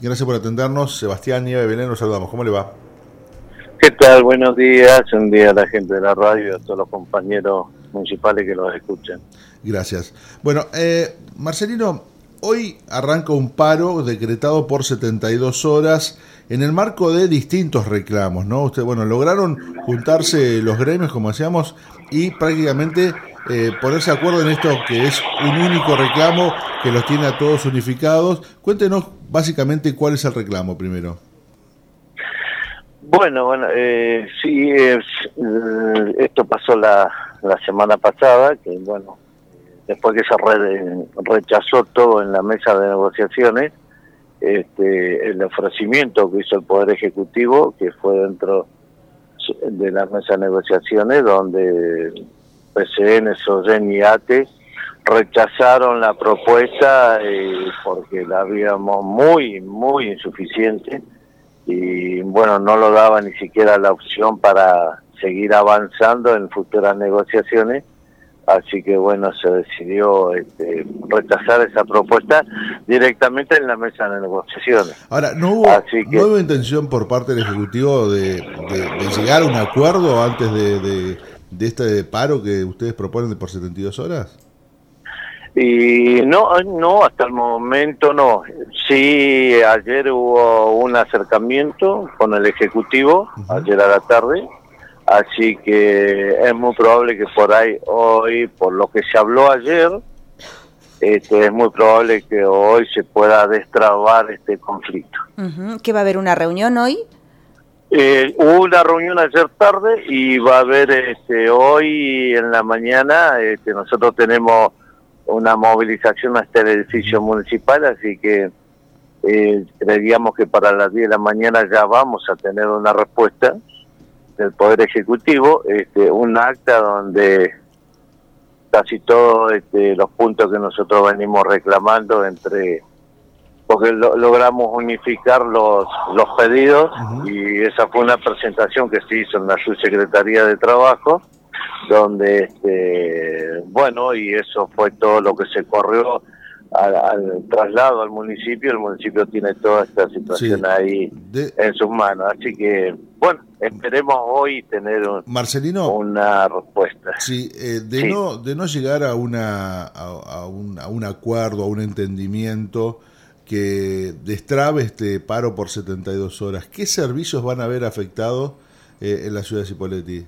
Gracias por atendernos. Sebastián Nieve Belén, nos saludamos. ¿Cómo le va? ¿Qué tal? Buenos días. Un día a la gente de la radio y a todos los compañeros municipales que los escuchan. Gracias. Bueno, Marcelino, hoy arranca un paro decretado por 72 horas en el marco de distintos reclamos, ¿no? Lograron juntarse los gremios, como decíamos, y prácticamente ponerse de acuerdo en esto que es un único reclamo que los tiene a todos unificados. Cuéntenos básicamente cuál es el reclamo primero. Sí, esto pasó la semana pasada, que después que se rechazó todo en la mesa de negociaciones, el ofrecimiento que hizo el Poder Ejecutivo, que fue dentro de la mesa de negociaciones, donde PCN, SOGEN y ATE rechazaron la propuesta porque la habíamos muy insuficiente y no lo daba ni siquiera la opción para seguir avanzando en futuras negociaciones. Así que se decidió rechazar esa propuesta directamente en la mesa de negociaciones. Ahora, ¿no hubo intención por parte del Ejecutivo de llegar a un acuerdo antes de este paro que ustedes proponen por 72 horas? Y no, hasta el momento no. Sí, ayer hubo un acercamiento con el Ejecutivo, ayer a la tarde. Así que es muy probable que por ahí hoy, por lo que se habló ayer, es muy probable que hoy se pueda destrabar este conflicto. ¿Que va a haber una reunión hoy? Hubo una reunión ayer tarde y va a haber hoy en la mañana. Nosotros tenemos una movilización hasta el edificio municipal, así que creíamos que para las 10 de la mañana ya vamos a tener una respuesta del Poder Ejecutivo, un acta donde casi todos los puntos que nosotros venimos reclamando porque logramos unificar los pedidos. Y esa fue una presentación que se hizo en la Subsecretaría de Trabajo, donde y eso fue todo lo que se corrió al traslado al municipio. El municipio tiene toda esta situación ahí en sus manos, así que esperemos hoy tener una respuesta. Sí, de no llegar a un acuerdo, a un entendimiento que destrabe este paro por 72 horas, ¿qué servicios van a haber afectados en la ciudad de Cipolletti?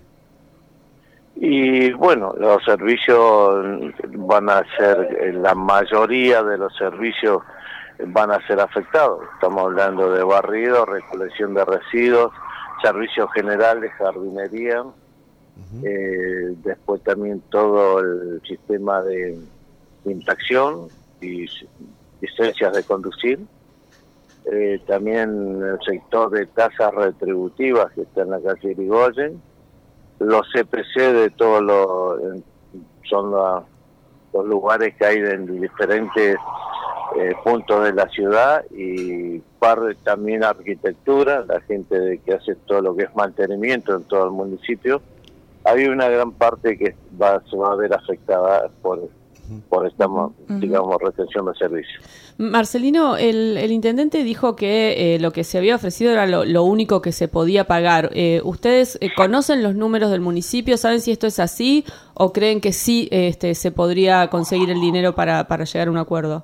Y los servicios van a ser, la mayoría de los servicios van a ser afectados. Estamos hablando de barrido, recolección de residuos, servicios generales, jardinería, después también todo el sistema de infracción y licencias de conducir, también el sector de tasas retributivas que está en la calle Irigoyen, los CPC de todos son los lugares que hay en diferentes puntos de la ciudad, y también arquitectura, la gente que hace todo lo que es mantenimiento en todo el municipio. Hay una gran parte que se va a ver afectada por esta, retención de servicios. Marcelino, el intendente dijo que lo que se había ofrecido era lo único que se podía pagar. ¿Ustedes conocen los números del municipio? ¿Saben si esto es así? ¿O creen que sí se podría conseguir el dinero para llegar a un acuerdo?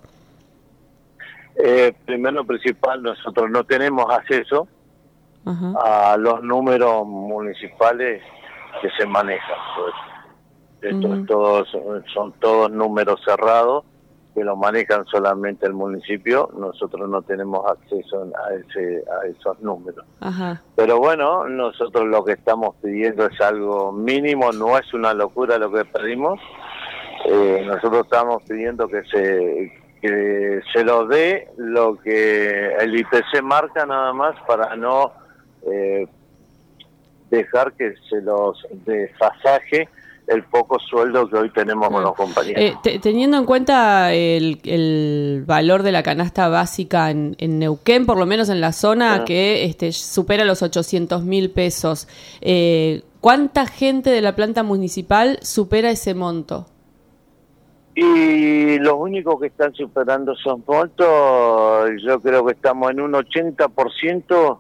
Primero principal, nosotros no tenemos acceso a los números municipales que se manejan. Son todos números cerrados que lo manejan solamente el municipio. Nosotros no tenemos acceso a esos números. Pero nosotros lo que estamos pidiendo es algo mínimo, no es una locura lo que pedimos. Nosotros estamos pidiendo que se lo dé lo que el IPC marca, nada más, para no dejar que se los desfasaje el poco sueldo que hoy tenemos con los compañeros. Teniendo en cuenta el valor de la canasta básica en Neuquén, por lo menos en la zona que supera los 800.000 pesos, ¿cuánta gente de la planta municipal supera ese monto? Y los únicos que están superando esos montos, yo creo que estamos en un 80%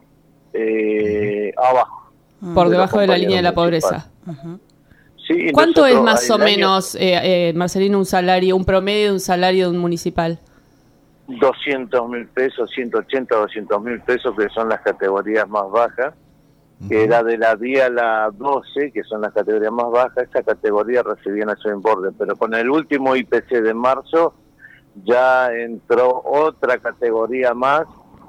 abajo. Por de debajo los de la línea de la compañeros pobreza. Ujú. Sí, ¿Cuánto es nosotros más o el año menos, Marcelino, un salario, un promedio de un salario de un municipal? 200.000 pesos, 180, 200.000 pesos, que son las categorías más bajas, que era de la 10 a la 12, que son las categorías más bajas. Esa categoría recibían ese importe, pero con el último IPC de marzo ya entró otra categoría más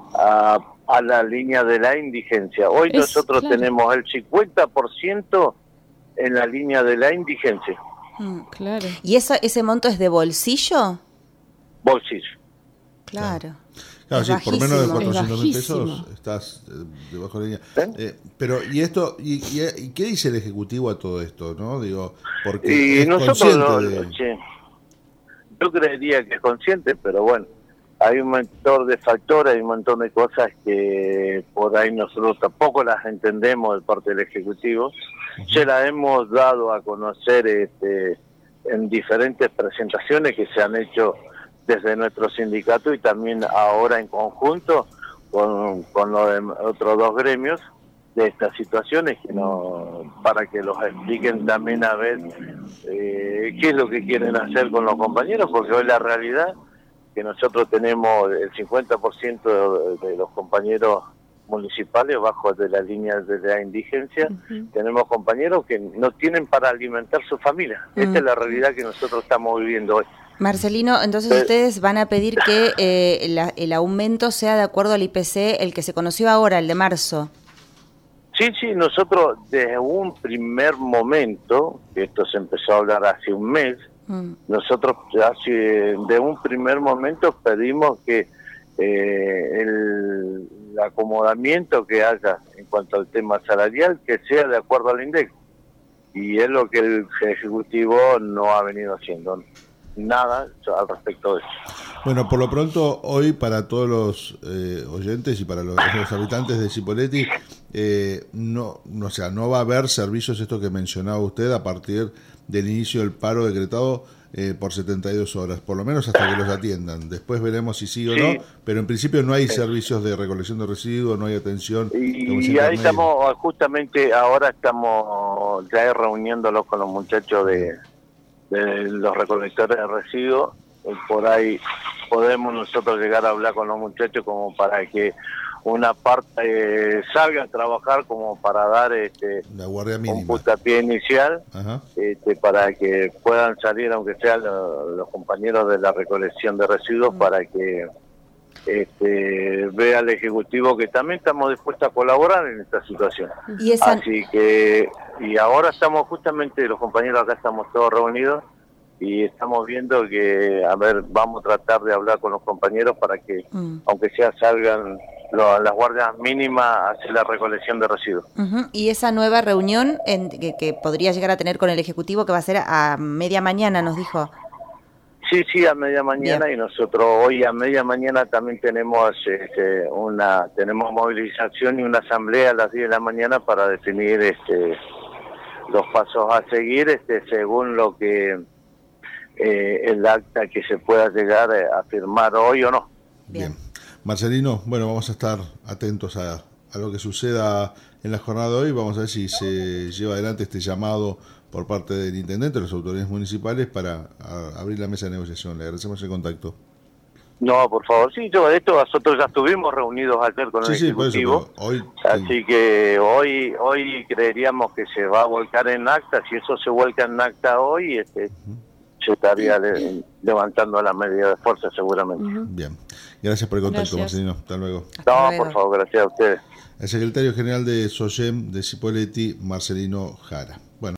a la línea de la indigencia. Hoy nosotros claro. tenemos el 50% en la línea de la indigencia. Claro. ¿Y ese monto es de bolsillo? Bolsillo. Claro. Claro, Es sí, por menos de bajísimo. 400.000 pesos bajísimo. estás debajo de la línea. Pero, ¿y esto? ¿Y qué dice el Ejecutivo a todo esto? ¿No? Digo, porque Y es nosotros consciente de... sí, yo creería que es consciente, pero bueno, hay un montón de factores, hay un montón de cosas que por ahí nosotros tampoco las entendemos de parte del Ejecutivo. Se las hemos dado a conocer en diferentes presentaciones que se han hecho desde nuestro sindicato y también ahora en conjunto con los de otros dos gremios de estas situaciones, que no, para que los expliquen también a ver qué es lo que quieren hacer con los compañeros, porque hoy la realidad que nosotros tenemos el 50% de los compañeros municipales bajo de la línea de la indigencia. Tenemos compañeros que no tienen para alimentar su familia. Esta es la realidad que nosotros estamos viviendo hoy. Marcelino, entonces ustedes van a pedir que el aumento sea de acuerdo al IPC, el que se conoció ahora, el de marzo. Sí, nosotros desde un primer momento, que esto se empezó a hablar hace un mes, nosotros de un primer momento pedimos que el acomodamiento que haya en cuanto al tema salarial, que sea de acuerdo al INDEC. Y es lo que el Ejecutivo no ha venido haciendo. Nada al respecto de eso. Bueno, por lo pronto, hoy para todos los oyentes y para los habitantes de Cipolletti, no va a haber servicios, esto que mencionaba usted, a partir del inicio del paro decretado por 72 horas, por lo menos hasta que los atiendan. Después veremos si sí o no, pero en principio no hay servicios de recolección de residuos, no hay atención. Y ahí estamos, justamente ahora estamos ya reuniéndolos con los muchachos de los recolectores de residuos. Por ahí podemos nosotros llegar a hablar con los muchachos como para que una parte salga a trabajar, como para dar la guardia mínima, un puntapié inicial, para que puedan salir, aunque sean los compañeros de la recolección de residuos, para que vea al Ejecutivo que también estamos dispuestos a colaborar en esta situación. Así que, y ahora estamos justamente, los compañeros acá estamos todos reunidos y estamos viendo que, a ver, vamos a tratar de hablar con los compañeros para que, aunque sea, salgan las guardias mínimas a hacer la recolección de residuos. Y esa nueva reunión que podría llegar a tener con el Ejecutivo, que va a ser a media mañana, nos dijo. Sí, a media mañana. Bien. Y nosotros hoy a media mañana también tenemos tenemos movilización y una asamblea a las 10 de la mañana para definir los pasos a seguir según lo que el acta que se pueda llegar a firmar hoy o no. Bien. Marcelino, bueno, vamos a estar atentos a lo que suceda en la jornada de hoy. Vamos a ver si se lleva adelante este llamado por parte del intendente, de las autoridades municipales, para abrir la mesa de negociación. Le agradecemos el contacto. No, por favor, sí, nosotros ya estuvimos reunidos ayer con el Ejecutivo, por eso, así que hoy creeríamos que se va a volcar en acta. Si eso se vuelca en acta hoy, se estaría levantando la medida de fuerza seguramente. Bien, gracias por el contacto, Marcelino. Hasta luego. Por favor, gracias a ustedes. El secretario general de SOGEM de Cipolletti, Marcelino Jara. Bueno.